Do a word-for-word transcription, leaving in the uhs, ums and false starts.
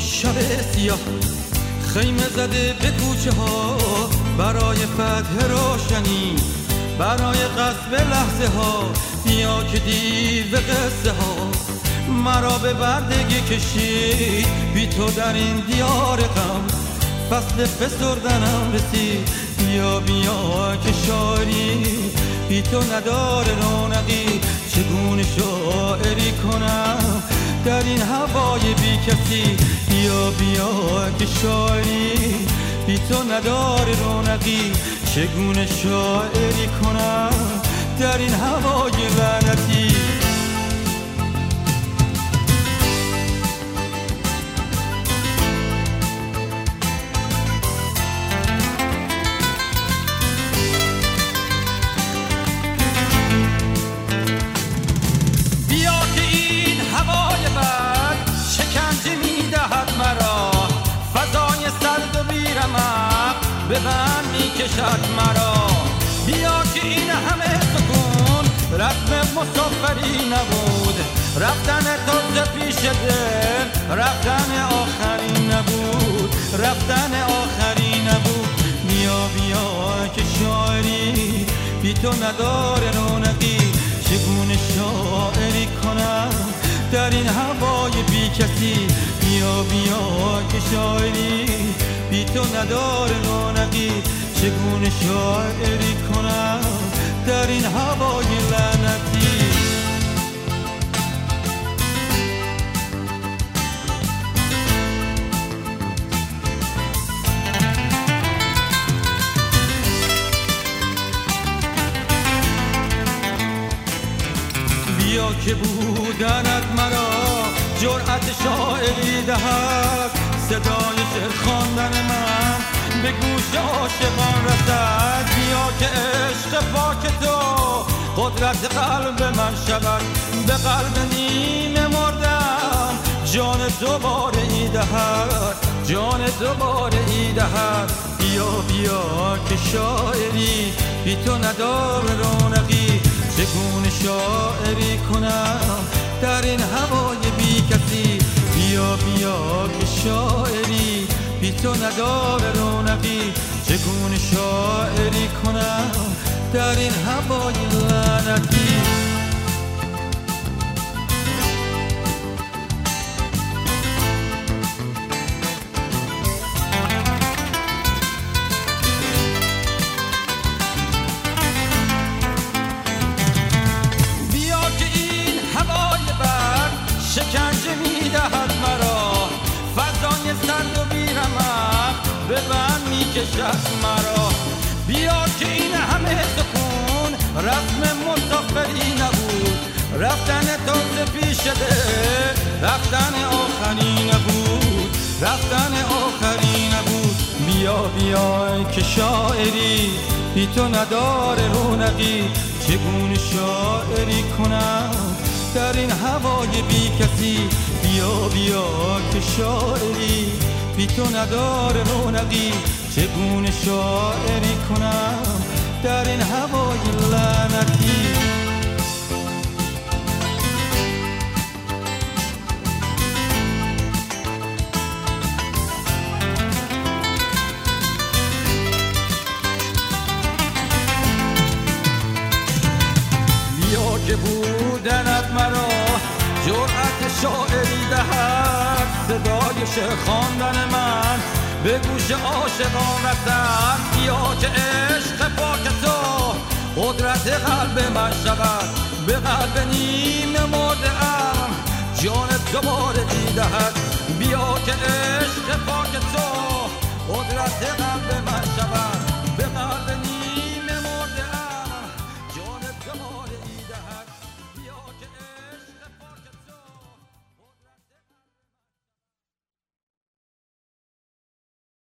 شب سیاه خیمه زده به کوچه ها برای فتح روشنی، برای غصب لحظه ها. بیا که دیو قصه ها مرا به بردگی کشید، بی تو در این دیار غم فصل فسردنم رسید. بیا بیا که شاعری بی تو نداره رونقی، چگونه شاعری کنم در این هوای بی کسی. بیا بیا که شاعری بی تو نداره رونقی، چگونه شاعری کنم در این هوای لعنتی. به من میکشد مرا، بیا که این همه سکون رسم مسافری نبود، رفتن تازه پیش دل رفتن آخری نبود، رفتن آخری نبود. بیا بیا که شاعری بی تو نداره رونقی، چگونه شاعری کنم در این هوای بی کسی. بیا بیا که شاعری بی تو نداره رونقی، چگونه شاعری کنم در این هوای لعنتی. بیا که بودنت مرا جرأت شاعری دهد، صدای شعر خواندن من به گوش عاشقان رسد. بیا که عشق پاک تو قدرت قلب من شود، به قلب نیمه مردم جان دوباره ای دهد، جان دوباره ای دهد. بیا بیا که شاعری بی تو نداره رونقی، چگونه شاعری کنم در این هوای بی کسی. بیا بیا که شاعری بی تو نداره رونقی، چگونه شاعری کنم در این هوای لعنتی. بیا که این هوای بر شکنجه میدهد مرا، فضای سرد و بیرمق به من میکشد مرا. بیا که این همه سکون رسم مسافری نبود، رفتن تازه پیش ده رفتن آخری نبود، رفتن آخری نبود. بیا بیا که شاعری بی تو نداره رونقی، چگونه شاعری کنم در این هوای بی کسی. بیا بیا که شاعری بی تو نداره رونقی، چگونه شاعری کنم در این هوای لعنتی. بیا که بودنت مرا جرأت شاعری دهد، صدای شعر خواندن من به گوش عاشقان رسد. بیا که عشق پاک تو قدرت قلب من شود، به قلب نیمه مرده ام جان دوباره ای دهد. بیا که عشق پاک تو قدرت قلب من شود.